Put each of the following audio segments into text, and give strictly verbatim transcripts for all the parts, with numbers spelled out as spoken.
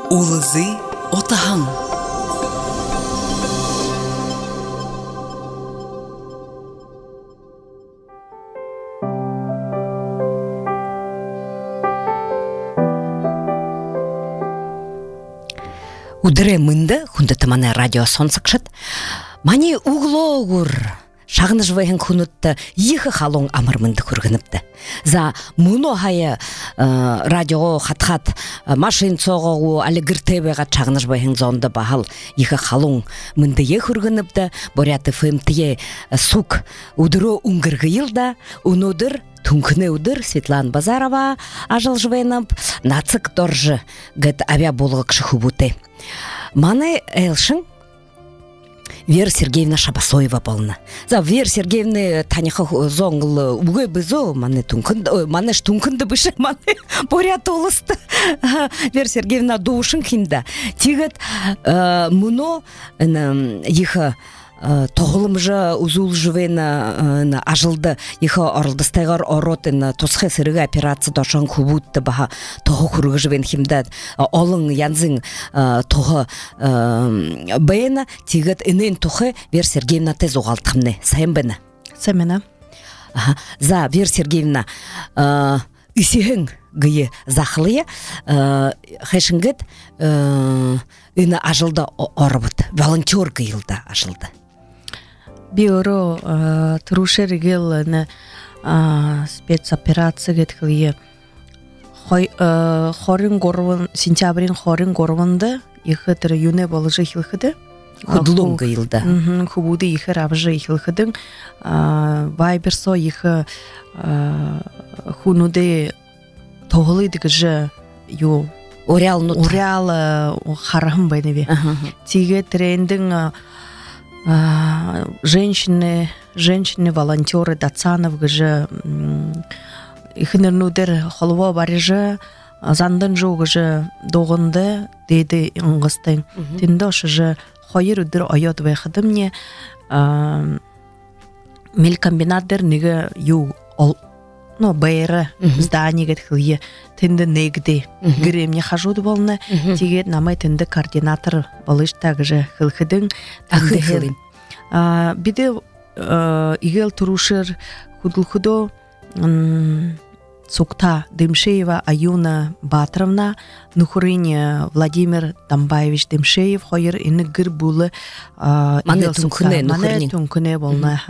Улызы отаһың. Удыре мынды хундыты мане радио сонсыкшыт. Мане углогур. Шағыныш вайын құнытты егі қалуң амырмынды көргініпті. За мұны хая радио хат-хат машин соғуы әлі гіртебеға шағыныш вайын зонды бағал егі қалуң мынды е көргініпті. Боряты фэмтие сук удыру уңгырғы елда, унудыр Тункыны удыр Светлана Базарова ажыл жывайнып, нацык торжы гэт авиа болғық шықубуты. Маны әлшың Вера Сергеевна Шабасоева болна. За Вера Сергеевна таниха зонгл угой бызо, маны тункын, маны штункынды бышы, маны поряд олысты. Вера Сергеевна душын хинда. Тигет муно ехы тоғылым жа узул жывена ажылды ехы орылдыстайғар оротын тосқы сырығы операция дошан кубутты баға тоғы күрігі жывен химдад олың янзың тоғы бәйіна тегет інен тоғы Вера Сергеевна тез оғалтымны. Сайын бәні? Сәмені. За Вера Сергеевна үсіғің гүйі зақылыя қайшынгет үні ажылды орыбыт. Волонтер гүйілді ажылды. Биоро тұрушер гел спецоперация геткілі хорын горван, сентябрин хорын горванды ехі түрі юне болыжы хилхыды. Худлун гүйілді. Хубуды ехі рабжы хилхыдың. Вайберсо ехі хунуды тоғылыдығы жы ю Урял нут. Урял харахым байневе. Тиге трендing женщины, женщины волонтеры Дацанов гыжы ихнернудер холова барыжы зандан жогыжы доғынды дейді ыңғыстың. Тендошы жы хойыр үдір ойот вайхады мне мелькомбинатдер неге ю ол но бэйры здание гетхилие тенде негде гремне хажуды болны тигет намай тенде координатор болыш также хилхидин ахилхилин биде игел турушер худулхудо Сукта Дымшеева Аюна Батровна, Нухурине Владимир Тамбаевич Дымшеев, хойер ины гыр булы мане тункыне мане тункыне болны.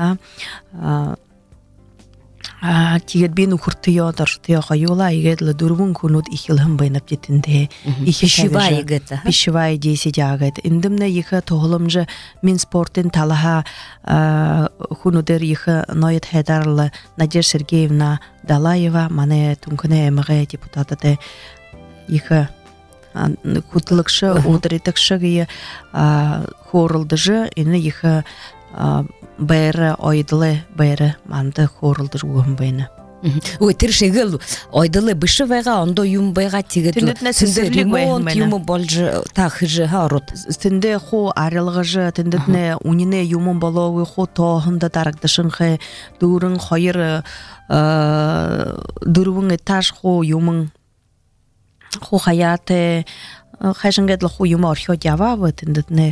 Тигет бен ухуртыё торштыё хаюла игетле дурвун кунут ихилхым байнап жетинде. Пищевая гета. Пищевая десять агет. Индимне ихе тоғылымжы мен спортын талаха хунудер ихе ноет хедарлы Надежда Сергеевна Далаева, мане тункыне эмге депутаты ихе кутлыкшы, удыритыкшы гие хорылдыжы, ины ихе бәрі ойдылы бәрі манды хорылдыр уғым бәйні. Ой, тірші гіл ойдылы бүші вайға, ондо юм байға тегеді. Тінді ремонт юмы болжы тақыжы ғарут. Тінді хо арылғыжы, тіндітіне унине юмын болуы хо тоғынды дарагдышын қы дұрын қойыр дұрвың этаж хо юмын хо қаяты қайшыңгедлі хо юмы орхио дявавы тіндітіне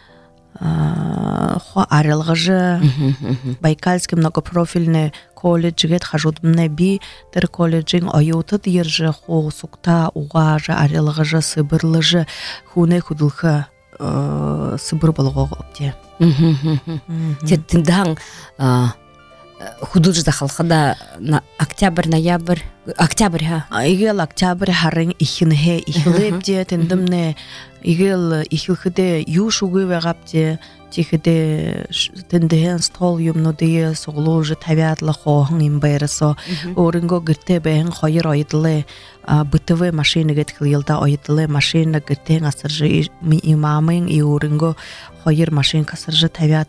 хо арылғыжы Байкальский многопрофильный колледж гет хажудымны би тір колледжин ойуты диржы хо сукта уғажы арылғыжы сыбырлыжы хуне худылхы сыбыр болуға опте. Тендang худылжы халқыда октябрь, ноябрь, октябрь ха? Игел октябрь харың ихінге ихілепте тендімне игел ихілхіде юш уғы вағапте тихіде тендеген стол юмнуды соғылу жы табиатлы хоғын имбайрысо орынго гірте бәйін қойыр ойдылы бытывы машина геткіл елда ойдылы машина гіртен асыр жы имамын и орынго қойыр машин касыр жы табиат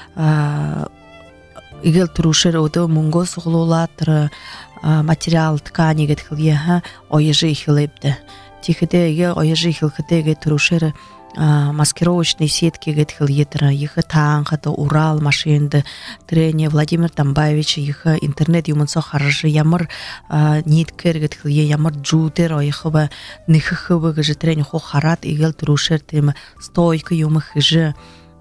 игел турушер оды мунго соғылулатыр материал ткани геткіл еха ойыжы ихілепті. Тихіде еге ойыжы ихілхіде ге турушер маскировочный сетки гетхил етра их танхата Урал машинды трене Владимир Тамбаевич их интернет юмынсо харжы ямар ниткер гетхил е ямар джутер ойхыба нихыхыбы гыжы трене хо харат игел трушер тема стойка юмы хыжы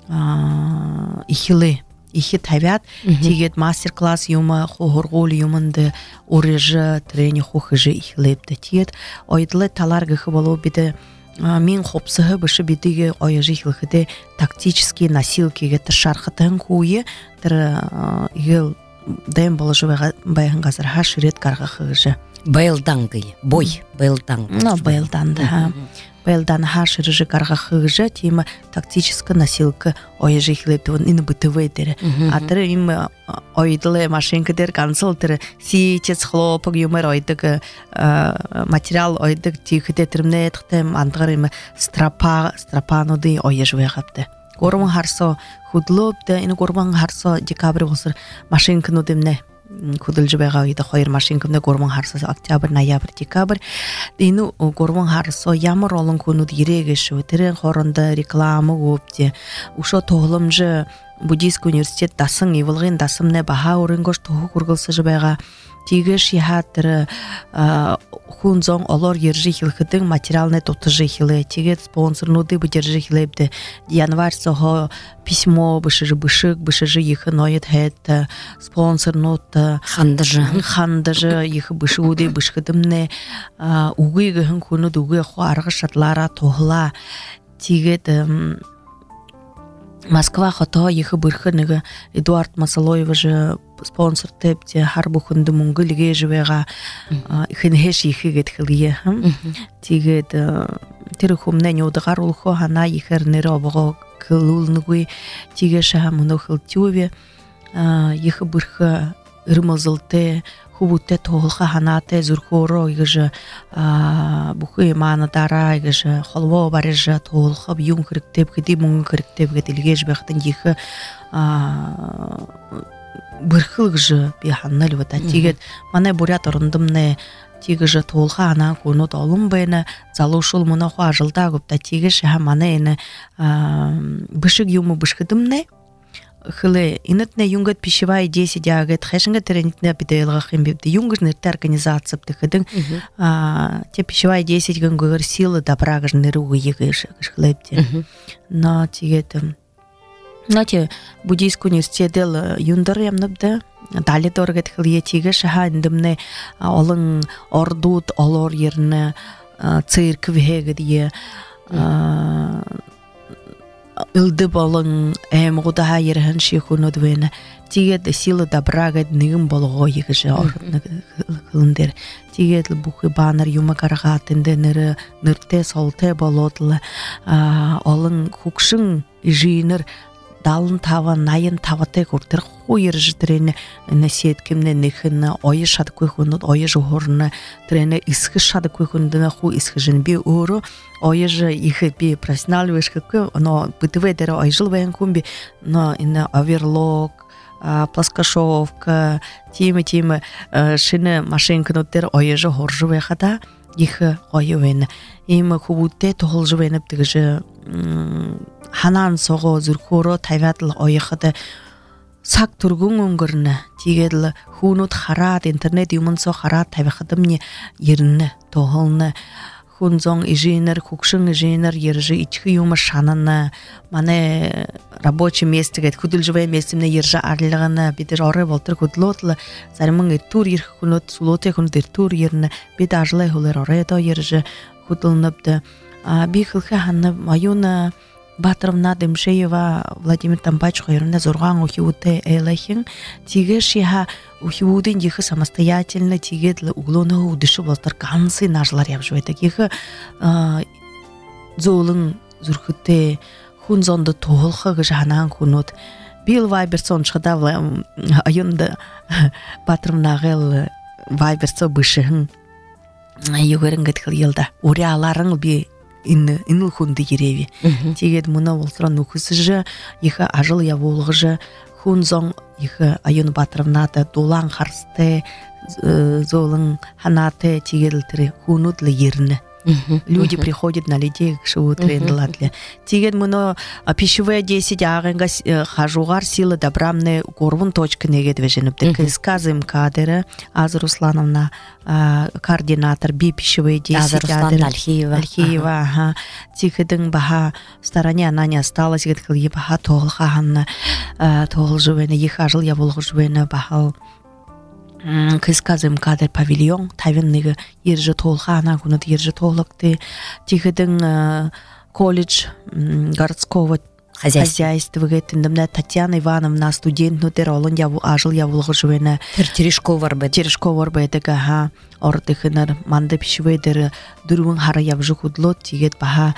ихилы ихи тавят тигет мастер-класс юма хохоргол юмынды орежы трене хо хыжы ихилепті тиет ойдлы таларгы хыбалу биде мен хопсыгы бышы битиге ойыжы хилхыде тактические насилки гетер шархытын куе тер ел дэм болжы байгын газар хаширет карга хыжы Байлдангы, бой, байлдан. Ну, байлдан, да. Байлдан хаширжы карга хыжы тема тактическая насилка ойыжы хилепті ины бытывы дері. Атыр им ойдылы машинка дер канцел тір сиетец хлопық юмыр ойдығы материал ойдық тихіде тірімне етіқтім андығыр им страпа, страпануды ойыжы вайғапты. Горман харсо худлопты, ины горман харсо декабрь болсыр машинкану демне худылжы байға ойды қойыр машинкамда горман харсо октябрь, ноябрь, декабрь. Ины горман харсо ямар олын көнуд ерегеші өтірен хорында рекламы өпте. Ушо тоғылымжы Буддийский университет дасың евылғын дасымне баха орынгош тоғы күргілсі жыбайға тигі шихаттыры хунзон олор ержі хилхыдың материалны тотыжы хилы тиге спонсорнуды бұдержі хилепті январь соғы письмо бышыжы бышык бышыжы ехы ноет хэт спонсорнуты Хандыжы. хандыжы ехы бышыуды бышкыдымне уғы гыхын күнуд уғы ху арғы шатлара тоғыла тигет Москва хото ехы бырхыныгы Эдуард Масалоева же спонсор тепте har бухынды мұңғы ліге жывеға хынхеш ехы гетхілге тигет тірі хумне неудығар улхо хана ехернері обығы кылулныгы тиге шаха мұны хылтюве ехы бырхы ырмызылты хубутте тоғылға ханаты зүрхоро егіжі бұқы маны дара егіжі холво барыжы тоғылға бүйін кіріктеп кеде мұңын кіріктеп кеделге жібіқтін ехі бұрқылық жы бейханныл вата тегет маны бурят орындымны тегіжі тоғылға ана көнут олым бәйіні залушыл мұны хуа жылда көпті тегіші ха маны ені бішік юмы бішкідімні хылы инетне юнгат пищевая десять ягет хэшинга теренитне бидейлга химбибди юнгжнер организация птыхыдың те пищевая десять гынгыр силы добра гыжнер угы егыш хлебте но тигетем но те буддийский университет дел юндар ямныбды дали доргет хылye тигеш ха индимне олың ордут олор ерне церковь хегдие Илды болың әм ғуда ерін шекуны дуэна. Тигет силы добрагад нығым болуға егіші қылындер. Тигет бұқы баныр юма қарғатынды ныры нырте солте болудлы. Олың хукшың жиыныр далын тава найын таваты көртір қойыр жыдырені нәсет кімне нөхіні ойы шады көйхінді ойы жығырыны түрені іскі шады көйхіндіні қу іскі жынбе өрі ойы жы ихы бе профессионал вешкі кө но бытывы дәрі ой жыл бәйін көмбе но ині оверлок плоскошовка темі-темі шыны машинкіні дәрі ойы жы ғыржы бәйқада ихы ойы вәйіні емі хубутте тоғыл жы бәйініп тігіжі ханан соғы зүркуро тайватлы ойықыды сак тургун өңгірні тигедлі хунут харат интернет юмынсо харат тайвақыдымне еріні тоғылны хунзон ижинер хукшын ижинер ержі ичкі юмы шаныны мане рабочий месте гет худылжывай местімне ержі арлығыны бедер оры болтыр худлотлы зарымың ертур ер хунут сулоте хунут ертур еріні бед ажылай хулер оры до ержі худылныпды би хылхы ханны майуны Батровна Демшеева Владимир Тамбач хойрна зорган ухиуте элехин тиге шиха ухиудин ехы самостоятельно тигедлы углоны удышы болтар кансы нажлар ябжу это ехы золын зүрхүте хунзонды тоғылхы гыжанан кунут бил вайберсон шыда айында Батровна гел вайберсо бышыхын югерин геткил елда уряларың би инны иныл хунды ереви тегет мына болсыран нукысыжы ехы ажыл яволғыжы хунзон ехы айын Батровнаты долан харсты золың ханаты тегелтірі хунудлы еріні Люди приходят на людей, что трендлатле. Тигет муно пищевые десять агенга хажугар сила добрамне горвун точка негет веженеп. Сказым кадера Аза Руслановна координатор би пищевые десять. Аза Руслановна Альхиева. Альхиева, ага. Тигетин баха в стороне она не осталась. Гет кылье баха тогл хаханна тогл живена. Ехажил я волг живена бахал. Кысказым кадр павильон тавенныгы ержі толхана күнат ержі толықты тихедін колледж городского хозяйства гетіндімді Татьяна Ивановна студент нутер олын яву ажыл явулғы жуена Терешковар бәді Терешковар бәдігі ха ордықыныр манды пішвейдері дүрвін хары явжы құдлот тигет баха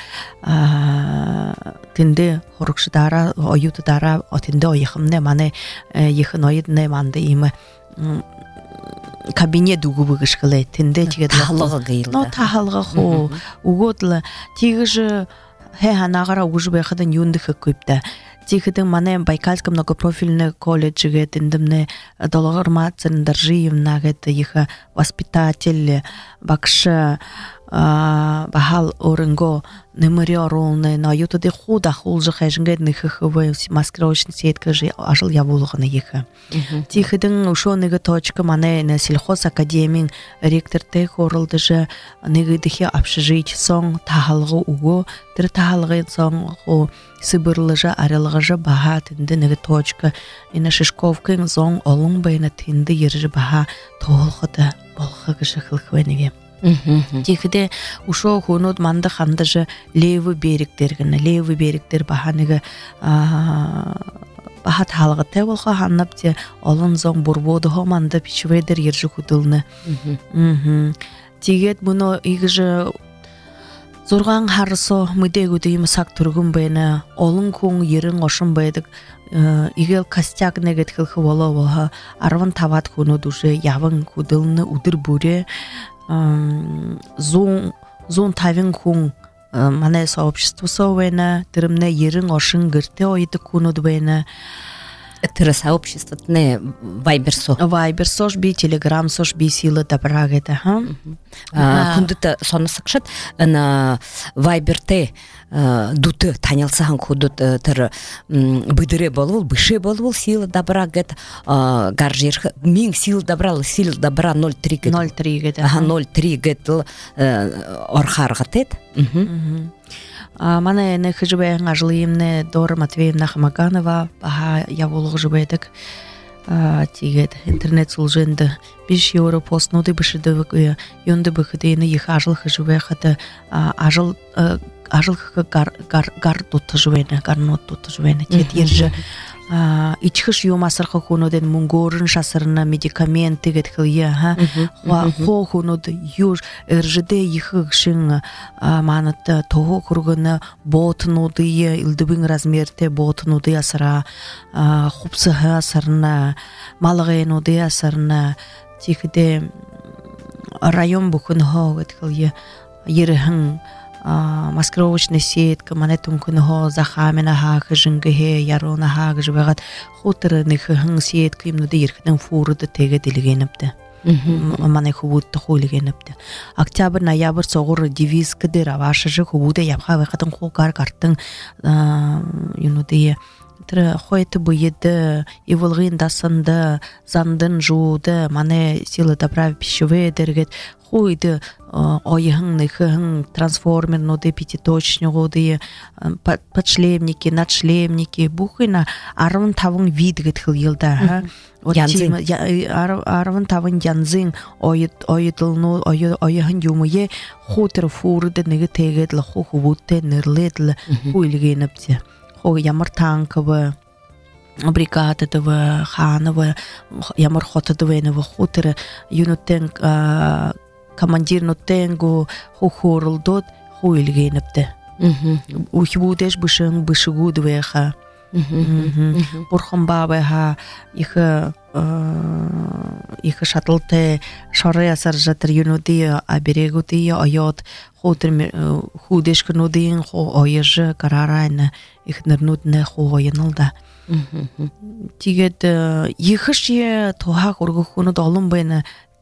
тінді хорықшыдара ойутыдара отынды ойықымны маны ехын ойыдны манды имы кабинет дугубы гышкылы тенде тиге тахалга гыйлда. Но тахалга хо угодла тигже хе ханагара угжбе хадан юндых көпті. Тихидың мане Байкальском многопрофильный колледжге тендемне долагарма цендаржиевна гет иха воспитатель бакша бахал орынго немериоролны на ютуде худа холжы хэжинге ниххвы маскировочный сетка же ажыл явулганы иха. Тихидың ушоныгы точка мане на сельхоз академин ректор те хорылды же нигыдыхи общежитие сон тахалгы уго тир тахалгы сон хо сыбырлы же арылгы же баха тинді нигі точка ина Шишковкин сон олың байна тинді ержі баха толғыды болғы гыжы хылхвенеге. Тихиде ушо хунуд манды ханды же левый беректергіні, левый беректер баха нигі баха талғы те болға ханнап те олың сон бурбоды хо манды пичвейдер ержі худылны. Тигет бұны игіжі Зорған харысо мүдегуді сак тұргын бәйні, олың көң еріношын бәйдік, игел костяк негет қылқы ола ола, арван тават көні дүші, явын көділіні ұдыр бүре, зон тавин көң мане сообщество со бәйні, түрімне еріношын гірте ойды көні бәйні, Тыры сообщество не Вайберсо. Вайберсо ж би, Телеграм сош би силы добра геті. Хүндіті соны сықшыт, Вайберте дуты танылсаң құдыт тыр бұдыре болуыл, бұшы болуыл силы добра гет, гаржер, мен силы добра, силы добра ноль три гет. ноль три гет. ноль три гет орхарғы тет. Мана не хыжбаң ажлыйымны Дора Матвеевна Хамаганова баха явулғы жыбайдық тигет интернет сулжынды биш евро постнуды бішіді йонды бұқыдейіні ек ажыл хыжбай хады ажыл ажыл гар тұтты жыбайны, гарнот тұтты жыбайны тет ержі ичхыш юмасырқы хунуден мунгорын шасырына медикаменты гетхылия хо хунуд юж эржиде ихыгшин манатта того кургыны ботнуды илдыбын размерте ботнуды асыра хупсыхы асырына малығайнуды асырына тихіде район бұқын хо гетхылия еріхін маскировочный сетка манетун күнхо захамена ха хыжынгыхе ярона ха гыжбагат хутыры нихын сетка имнуды ерхтен фурды теге дилгенепте мане хубутты хулигенепте октябрь ноябрь соғыр девиз кыдыр авашыжы хубуды япха вахатын хулгар картын юнуды тірі хойты бұйеді, евылғын дасынды, зандын жуды, мане силы добра пищевые дергет, хойды ойығын, нықығын, трансформерноды, пятиточнығоды, подшлемники, надшлемники, бұқына арвын тавын видгет хыл елда. Арвын тавын янзын ойытылны, ойығын юмые, хотыр фурды нығы тегедлі, хоху бұтты, нұрледлі, хуйлгеніпте. О ямар танковы, бригададывы, хановы, ямар хотадывыновы хутеры, юнуттен командир нуттенгу хухурылдот хуйлгеніпті. Ухибудеш бышын бышыгудывыха. Бурхан бабыха ихы ихы шатылты шары асар жатыр юнуды аберегуды айот хутер худеш кнудын хо ойыжы карарайны их нырнудны хо ойынылда. Тигет ихыш е тоха кургухуну долым бэйны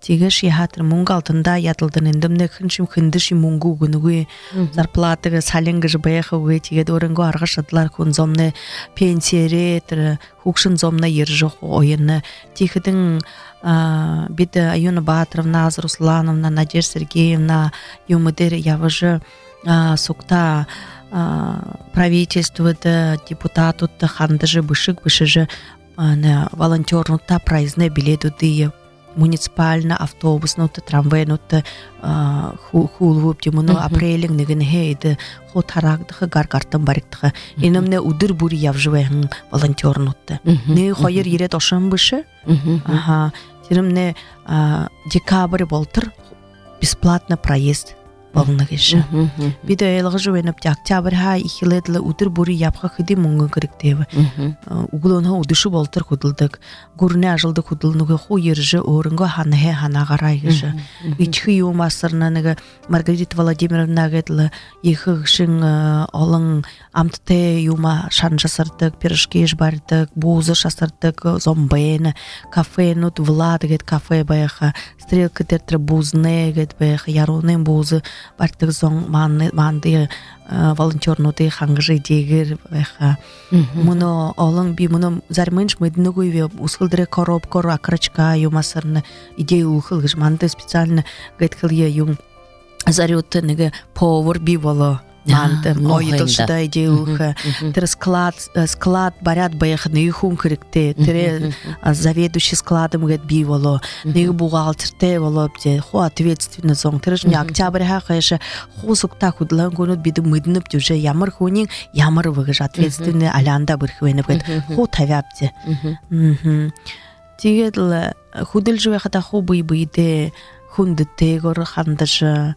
Тигеш яхатыр мунг алтында ятылдын эндемне хыншим хындыши мунгу гунугу зарплатыгы салингы бэхугы тиге дорынго аргашатлар кунзомны пенсиеретер хукшин зомна ержох ойынны тихидин бит Аюна Батровна, Аза Руслановна, Надежда Сергеевна, юмыдер явыжы сукта правительствода, депутатут хандыжы бышык бышыжы волонтернутта проездне билетуды муниципально автобуснутта трамвайнутта хулвуп демуну апрелин негенхейді хот харагдыхы гаргартын бариктыхы инемне удыр бури явжывайын волонтернутта не хойыр ерет ошын бышы ага тиремне декабрь болтыр бесплатно проезд болнагышы биде элгы жуенеп октябрь ха ихиледле удыр бури япха хыди мунгы керектеби углонха удышы болтыр худылдык гурне ажылды худылнуга ху ержи орынга ханхе ханагарайгышы ичхи юмасырна неге Маргарита Владимировна гетле ихыгшин алың амтте юма шанжасырдык пирожки жбардык бузы шасырдык зомбейны кафенут влад гет кафе баяха стрелка тертре бузне гет баяха яронын бузы бартык зон манды манды волонтернуты хангжы дегер баяха муно алың би муно зармынш мыдныгуйве ускылдыре коробка акрачка юмасырны идея ухылгыш манды специально гет кылья юм зарютты неге повар би воло манты ойдылшыда идея уха тер склад склад барят баяхны ихун керекте тер заведующий складом гет би воло неге бухгалтерте воло бде ху ответственно зон терж не октябрь ха кайша ху сукта худлан гонут биду мыдынып жүже ямар хунин ямар выгыш ответственный алянда бирхвенеп гет ху тавяпте тигедл худел жуе хата ху бый быйде хунды тегор хандыжы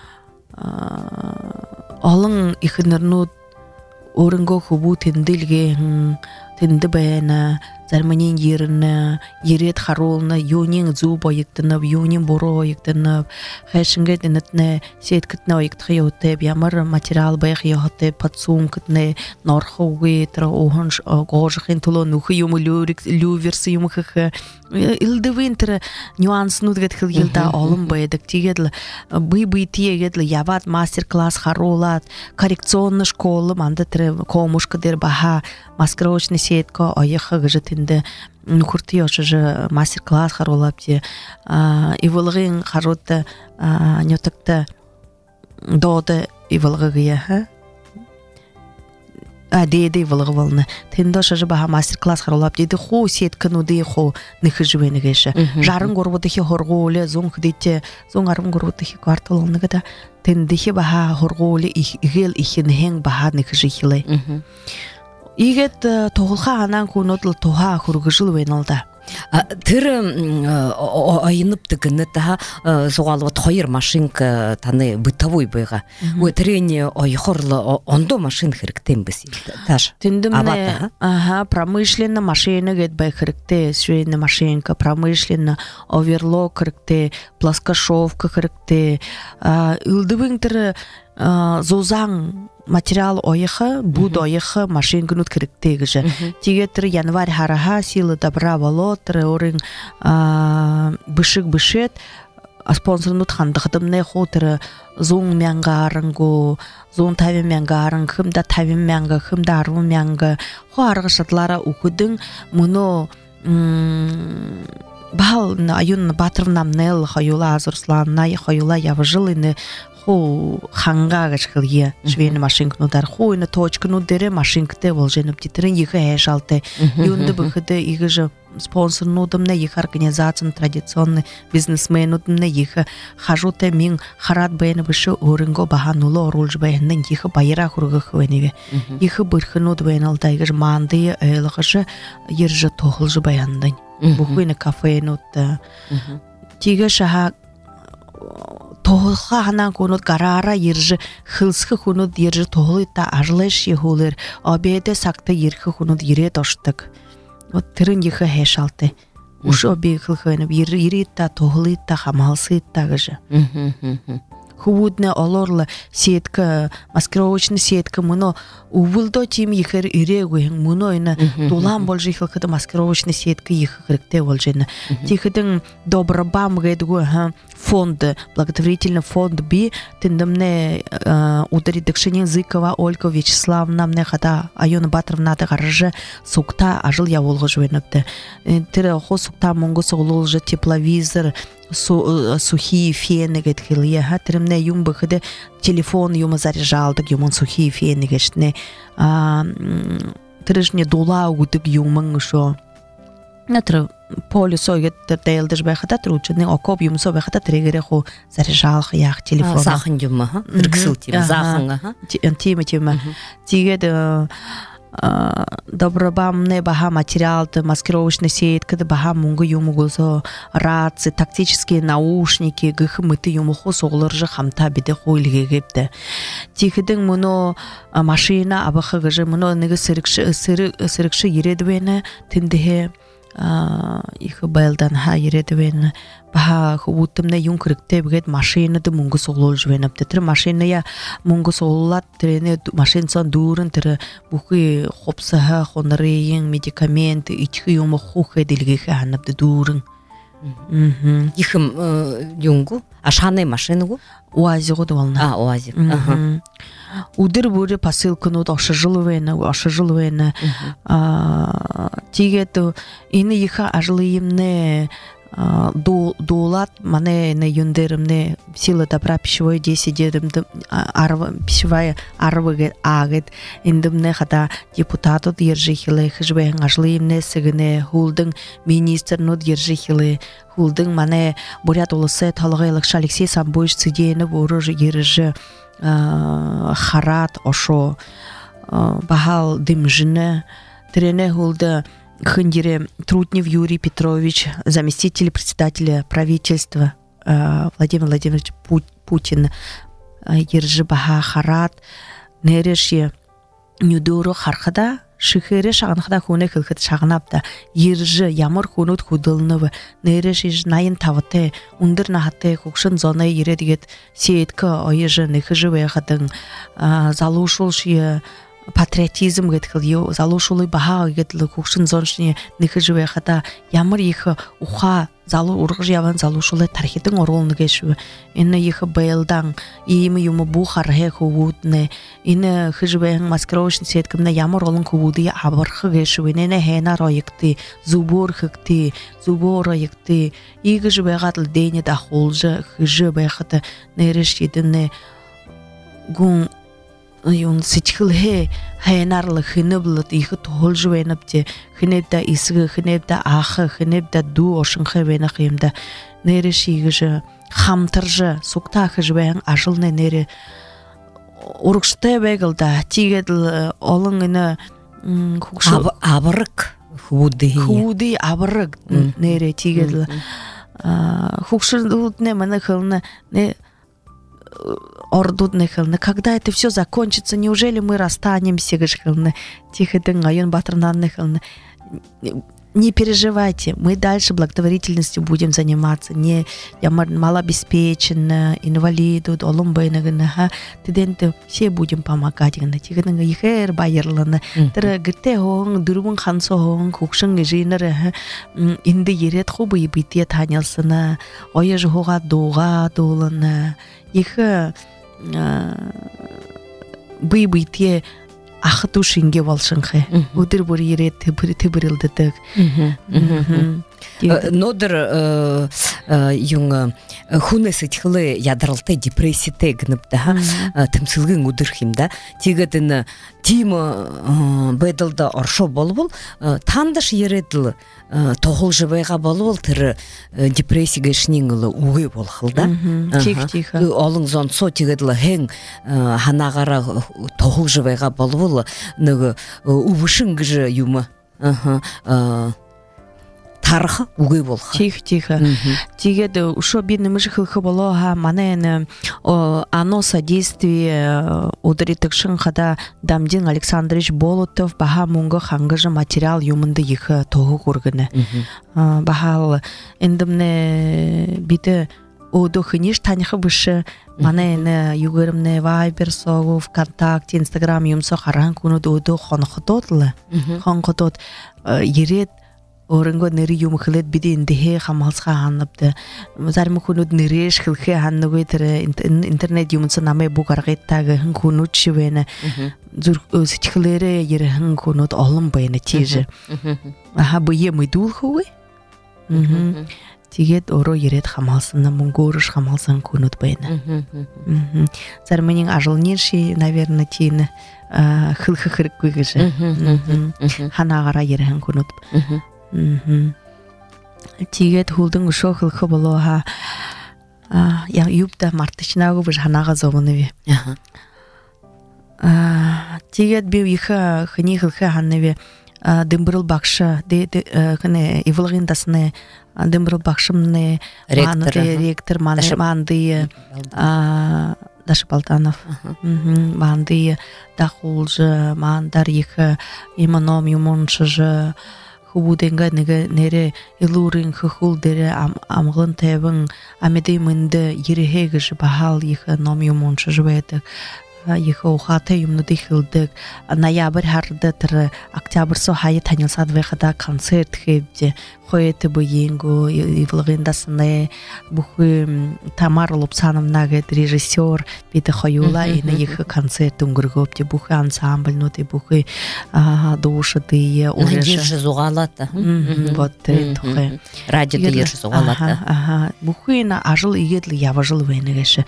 алың ихнернут орынго хубу тендилге тенди бэна зарманин ерны ерет харолны юнин зуб ойыктынып юнин боро ойыктынып хэшинге денетне сеткитне ойыктхы йотеп ямар материал бэх йотеп подсумкитне норхуги тра охонш гожхин туло нухы юму люрик люверсы юму хэ илдевинтер нюанснут гет хил йылда алым бэдик тигедл бый бый тиегедл яват мастер-класс харолат коррекционный школы манда тре комушка дер баха маскировочный сетка ойыхы гыжытынды нухурты йошыжы мастер-класс харолапте ивылгын харотта нётакта доды ивылгыгыя а деде ивылгы волны тында шыжы баха мастер-класс харолап деди ху сеткану де ху нихыжвенегеше жарын горбодыхи хорголе зон хдите зон арым горбодыхи кварталыныгда тендихи баха хорголе игел ихинхен баха нихыжихиле игет тоғылға анан кунотл тоға хургыжыл вейналда. Тыр айынып тігіні таға соғалыва тойыр машинка таны бытовой байға. Ой, тірене айқорлы ондо машин хіріктен біз. Тіндімне промышленно машина гет бай хірікте, швейна машинка, промышленно оверлок хірікте, плоскошовка хірікте. Үлдібің тірі зозаң материал ойыхы, буд ойыхы машинканут керектегіжі. Тегетір январь хараха силы добра волотыры, орын бышык-бышет, спонсорнут хандықдымны хотыры зоң мәңгі арыңгу, зоң тавин мәңгі арың, хымда тавин мәңгі, хымда арвын мәңгі. Хо арғышатлара ұқыдың, мұны бағал Аюна Батровнамнел, Хаюла Аза Руслановна, Хаюла Явыжилыны, ху ханга гачкылье швейна машинкну дар хуйна точкну дере машинкте волженып титрин их эшалте юнды быхыды игыжы спонсорну дымне их организациян традиционный бизнесмену дымне их хажуте мин харат бэйны бышы орынго бахануло рулж бэйнын их байра хургы хвеневе их бырхыну дбэйналда игыжы манды элгыжы ержы тохылжы баяндын бухуйна кафенут тиге шаха тоғылға ғанан конут гарара ержі хылсқы конут ержі тоғылыта ажлыш ехулыр, обеде сақты ерхі конут ере тоштық. Вот түрін ехі хешалты. Уш обе хылқынып, ері та тоғылыта, хамалсыта ғыжы. худне олорлы сетка маскировочный сетка муно увылдо тим ихер ирегуен муно ина дулам болжи хилкада маскировочный сетка их хректе болжена тихидин добробам гэдгу фонд благотворительный фонд би тендемне ударидыкшинин Зыкова Ольга Вячеславовна мне хата Айона Батровна да гарже сукта ажыл я волгы жвенапты тире хо сукта монго соглолжы тепловизор сухие фены гетхилия ха тиремне юм бахыды телефон юма заряжалдык юмон сухие фены гешне тиришне дула угудык юмын шо натр полюсо геттер дейлдыш бахата тручны окоп юмсо бахата тригере хо заряжал ях телефон захын юма ха рыксыл тим захын ха тима тима тиге добробамне баха материалды маскировочный сетка да баха мунга юмугузо рации тактические наушники гыхмыты юмуху соглыржы хамта биде хойлиге гепте тихидин муно машина абахы гыжы муно неге сырыкшы сырыкшы ередвене тиндихе их байлдан ха ередвен баха хубутымна юнкрыкте бигет машина да мунгу соглол жвенап тетре машина я мунгу соглолат трене машинсон дурын тре бухи хопсаха хонрейин медикаменты ичхи юмо хухе дилге ханап да дурын мм ихм юнгу ашаны машинагу уазигу доволна а уазиг ага удыр буре посылкану ошжилвена ошжилвена а тигето ини иха ажлыйымне дулат мане на юндерымне сила добра пищевой десять дедым арва пищевая арвыгет агет индымне хата депутату держихиле хижбен ажлыйымне сыгыне хулдың министрну держихиле хулдың мане бурят улысы талгайлык Алексей Самбоевич цидейны буры ережи харат ошо бахал дымжыны трене хулды Хындире Трутнев Юрий Петрович, заместитель председателя правительства Владимир Владимирович Путин, Ержи Баха Харат, Нерешье Нюдуру Хархада, Шихере Шаганхада Хуне Хилхат Шагнапта, Ержи Ямор Хунут Худылнова, Нерешиш Найын Тавате, Ундыр Нахате, Хукшын Зона Ередгет, Сейтка, Оежи Нехижеве Хадың, Залушулшие, патриотизм гетхил залушулы баха гетл кукшин зоншне нихижве хата ямар их уха залу ургж яван залушулы тархитин оролны гешве инне их бейлдан ими юму бу хархе хувудне инне хижвен маскировочный сеткамна ямар олон хувуди абархы гешве нене хена роекти зубор хыкти зубор роекти игжве гатл дене да холжа хижве хата нерешидне гун юн сичхилхе хайнарлы хинеблыт их толжвенапте хинебда исгэ хинебда ахы хинебда ду ошынхэ венахимда нерешигже хамтыржы суктахыжбен ажылны нере ургште бегалда тигедл олыңына хукшу абырык худи худи абырык нере тигедл хукшу не мана хылны не ордудны хылны, когда это все закончится, неужели мы расстанемся, гышхылны, тихо дын Айон Батровна хылны. Не переживайте, мы дальше благотворительностью будем заниматься, не я малообеспеченная, инвалиду, олумбайна, тиденте все будем помогать, тихо дын ихер байерланы, тыры гырте хоң, дурбун хансо хоң, кукшын жинары, инди ерет хубы ебите танялсына, ойы жуға доға доланы, их бый-быйте ахыту шинге волшынхы. Удыр бұр ере тыбырылдыдық. Нодыр юң хунесы тихлы ядралты депрессите гныбда тымсылгын удырхимда. Тигадын тима бэдылда оршо болбол тандаш ереділ тоғыл жывайға болбол тірі депрессиға шнеңілі уғы болхылда. Тих-тих. Олың зон со тигадылы хен ханағара тоғыл жывайға болбол увышын гыжы юмы. тарха угы болха. Тихо, тихо. Тигеды ушо бедный мыжы хылхы болоха, манайны оно содействие ударитык шынхада Дамдин Александрович Болотов баха мунга хангыжы материал юмынды ихы тоғы көргіні. Бахал эндімне биді Одо хыниш таняхы бышы манайны югырымны Viber согу ВКонтакте, Инстаграм юмсо харан кунуд одо хонхототлы. Хонхотот ерет орынго нери юмхылет биди индихе хамалсха ханнапты. Зармы кунуд нереш хылхе ханнугы тірі интернет юмсы намай бугаргеттагы хын кунуд шивені. Зүр сычхылері ері хын кунуд олым байны тежі. Аха бұйе мыдул хуы? Тигет оро ерет хамалсына мунгорыш хамалсын кунут байна. Зарменин ажыл нерши, наверное, тині хыл-хы хырык күйгіжі. Ханағара ерген кунут. Тигет хулдың ұшо хыл-хы болуға юбда мартышынағы бір ханаға зовыныве. Тигет беу иха хыни хыл-хы ханныве дымбырыл бақшы, ивылғындасыны дымбырыл бақшымны ректор манды Даша Балтанов манды дақулжы мандар екі иманом юмоншыжы хубуденга нере илурин хухулдері амғын тәбін амедей мінді ерехегіжі бахал екі ном юмоншыжы бәйдік Ехо ухата юмну дихилдык. Ноябрь харды тыры октябрь со хайы танилсад вехада концерт хебде. Хоеты бы енгу ивлыгындасыны бухы Тамара Лупсановна гет режиссер биде хоюла и на ехо концерт унгургопте бухы ансамбль ноты бухы душа дые уже держи зугалата. Вот это. Ради держи зугалата. Ага. Бухы на ажил игетли яважил венегеше.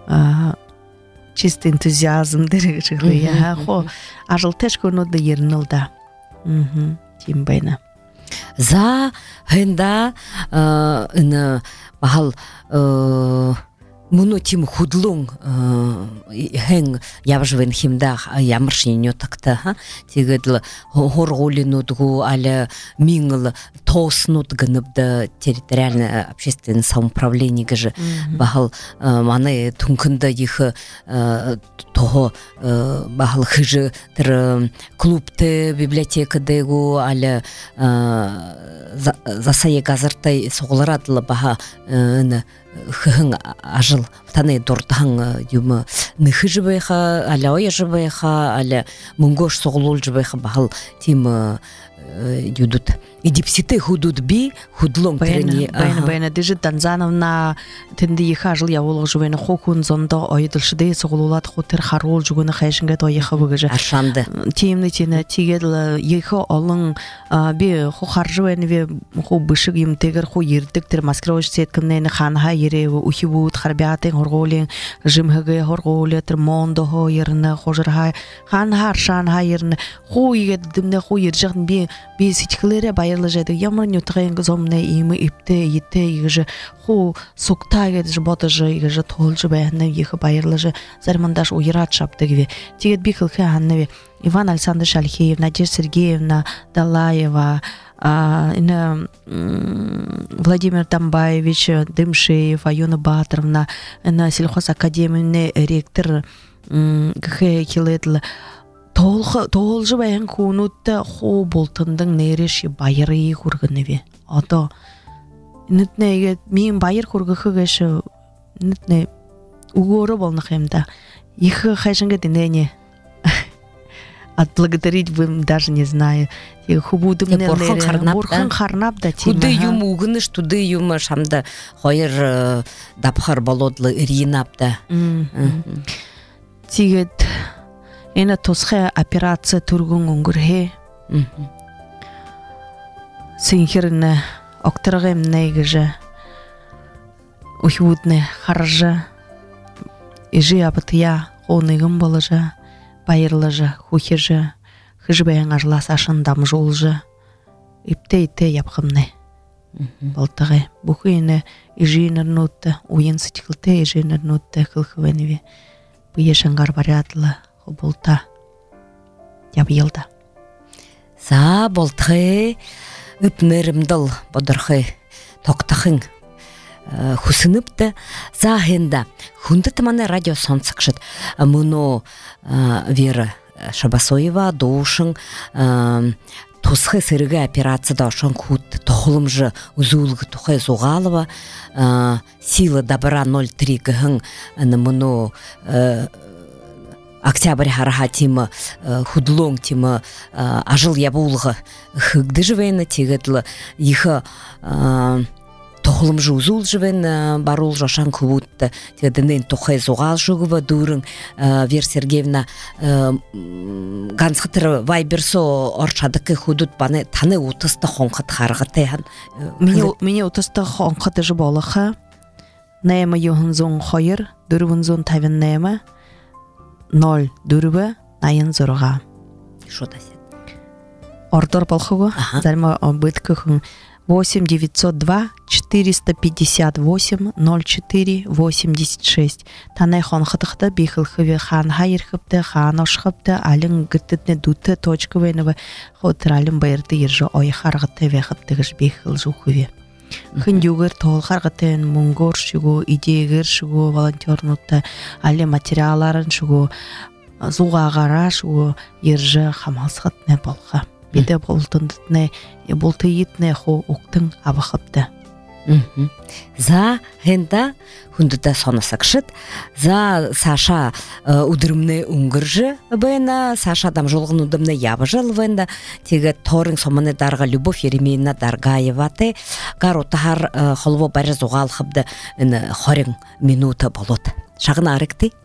Чисто энтузиазм дерегшиглы я хо ажыл теш конуды ернылда. Мм, тим байна. За хенда ын бахал муну тим худлун хен явжвен химда ямыршинё такта ха тигедл хорголинудгу аля мингл тоснут гыныбда территориальное общественное самоуправление гыжы бахал маны тункында их того бахал хыжы тыр клубты библиотекадегу аля засае газартай согларадлы баха хын ажыл таны дуртаң юмы нөхі жібайха, аля оя жібайха, аля мұнгош соғылол жібайха бахал тим юдут. Идипситы худут би, худлон тіріне. Байна, байна, дежі Танзановна тінді ехі ажыл яулық жібайны хокун зонда ойдылшыды соғылолат хотыр харол жүгіні қайшынғет ойеқы бұғыжы. Ашанды. Тиемні тені тигеділі ехі олың би хохар жібайны ве хо бышық емтегір хо ердіктір маскировыш сеткімнені ханға ереві ухи бұд харбятын хорголен жымхығы хорголе тір мондо хо еріні хожырға ханға аршанға еріні хо егедімді хо ержіғын би би сетікілері байырлы жайды ямар нютығын ғызомны емі ипті етті егіжі хо соқта егеді ботыжы егіжі толжы бәйінні егі байырлы жы зармандаш ойырат шапты кеве тегет би қылқы анныве Иван Александр Шалхеев, Надежда Сергеевна Далаева, ina Владимир Тамбаевич Дымшеев, Аюна Батровна, ina сельхозакадемияны ректор гхе келетл толхы толжы баян кунутта хо болтындың нереші байыры кургыныве. Ато нытнеге мен байыр кургыхы гэші нытне угоры болнахемда. Ихы хайшынга денене. Отблагодарить вы даже не знаю. Хубуды мне Бурхан харнап да тема. Худы юм угыныш, туды юм шамда хойыр дапхар болодлы иринап да. Тигет эна тосхе операция тургун унгурхе. Синхерне октыргым негже. Ухудне харжа. Ижи апытя оныгым болажа. Байырлыжы, хухижы, хыжбайын ажлас ашындам жолжы, ипте-ипте япқымны. Болтығы, бұқыйыны ижинер нотты, ойын сытықылты ижинер нотты қылқывеніве. Бұйы шыңғар барятлы, болта, ябылда. За болтығы, үпмерімділ бодырқы, тоқтықың. Хусыныпты захында хунда таманы радио сонсакшыт муно Вера Шабасоева душың тусхы сырыгы операцияда ошон кут тохулымжы узулгы тухай зугалова сила добра ноль три гын муну октябрь хараха тима худлон тима ажыл ябулга хыгды живена тигетлы иха тохулымжы узул живен барул жашан кубутты тигеденен тухай зугал жугува дурын Вера Сергеевна ганцхытыр вайберсо орчадыкы худут баны таны утысты хонхат харгытыхан Мне мне утысты хонхаты жы болаха Нема юхынзон хойыр дурвынзон тавин нема ноль дурбы найын зорга Шо да сен? Ордор болхугу зарма быткыхын восемь девятьсот два четыреста пятьдесят восемь ноль четыре восемьдесят шесть Танай хонхатыхта бихылхыве хан хайырхыпты хан ошхыпты алын гыттытны дуты точковыйнывы хотралын байырды ержо ой харгыты вехыптыгыш бихыл жухыве Хындюгыр тол харгытын мунгор шугу идеягыр шугу волонтернутта али материаларын шугу зугагара шугу ержы хамалсхытны болха биде болтындытны болтыйытны хо уктың абахыпты За хенда хундута сонасакшыт за Саша удырымны уңгыржы бэна Саша дам жолгын удымны ябыжыл бэна теге торын соманы дарга Любовь Еремеевна Даргаеваты гару тахар холво бары зугал хыбды хорын минуты болот шағын арыкты